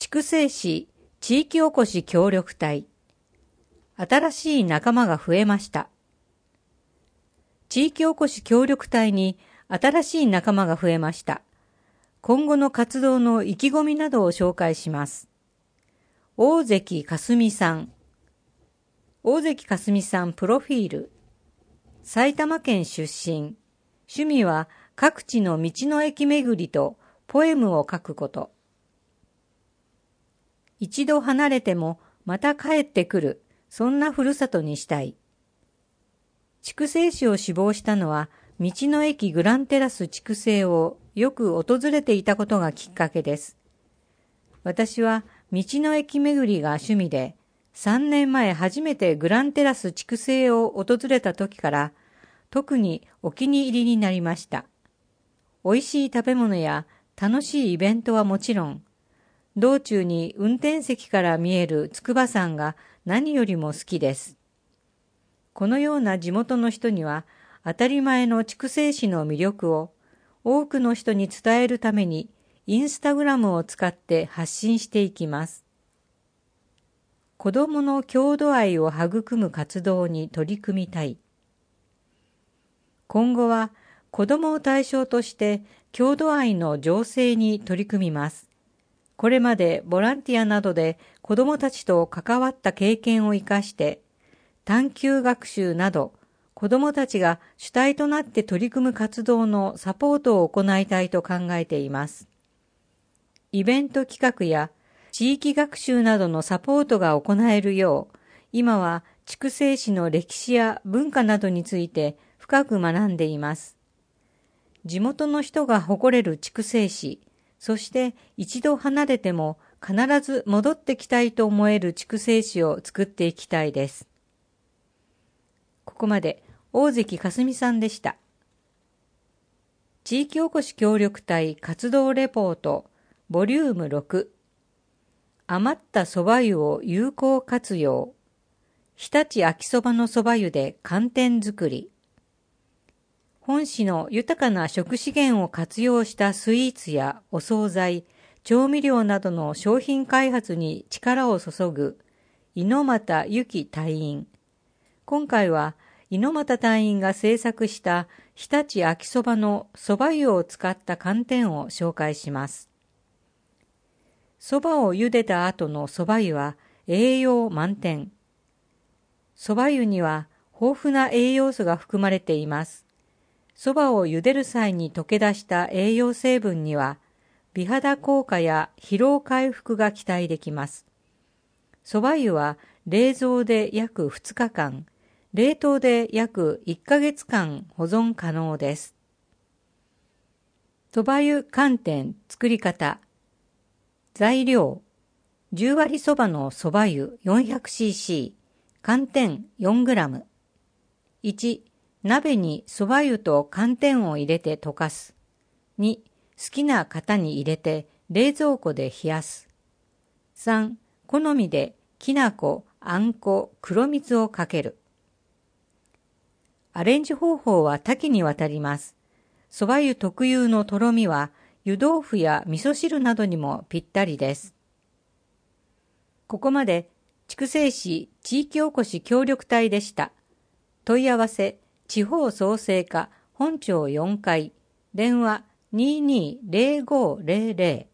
筑西市地域おこし協力隊。新しい仲間が増えました。地域おこし協力隊に新しい仲間が増えました。今後の活動の意気込みなどを紹介します。大関かすみさん。大関かすみさんプロフィール。埼玉県出身。趣味は各地の道の駅巡りとポエムを書くこと。一度離れてもまた帰ってくる、そんなふるさとにしたい。筑西市を志望したのは、道の駅グランテラス筑西をよく訪れていたことがきっかけです。私は道の駅巡りが趣味で、3年前初めてグランテラス筑西を訪れた時から、特にお気に入りになりました。美味しい食べ物や楽しいイベントはもちろん、道中に運転席から見える筑波山が何よりも好きです。このような地元の人には当たり前の筑西市の魅力を多くの人に伝えるためにインスタグラムを使って発信していきます。子どもの郷土愛を育む活動に取り組みたい。今後は子どもを対象として郷土愛の醸成に取り組みます。これまでボランティアなどで子どもたちと関わった経験を生かして探究学習など子どもたちが主体となって取り組む活動のサポートを行いたいと考えています。イベント企画や地域学習などのサポートが行えるよう、今は筑西市の歴史や文化などについて深く学んでいます。地元の人が誇れる筑西市、そして一度離れても必ず戻ってきたいと思える筑西市を作っていきたいです。ここまで大関かすみさんでした。地域おこし協力隊活動レポートボリューム6。余ったそば湯を有効活用。日立秋そばのそば湯で寒天作り。本市の豊かな食資源を活用したスイーツやお惣菜、調味料などの商品開発に力を注ぐ猪俣由紀隊員。今回は猪俣隊員が制作した日立秋そばのそば湯を使った寒天を紹介します。そばを茹でた後のそば湯は栄養満点。そば湯には豊富な栄養素が含まれています。そばを茹でる際に溶け出した栄養成分には、美肌効果や疲労回復が期待できます。そば湯は冷蔵で約2日間、冷凍で約1ヶ月間保存可能です。そば湯寒天作り方。材料、10割そばのそば湯 400cc、寒天 4g。1、鍋にそば湯と寒天を入れて溶かす。2、好きな型に入れて冷蔵庫で冷やす。3、好みできな粉、あんこ、黒蜜をかける。アレンジ方法は多岐にわたります。そば湯特有のとろみは湯豆腐や味噌汁などにもぴったりです。ここまで筑西市地域おこし協力隊でした。問い合わせ地方創生課本町4階、電話220500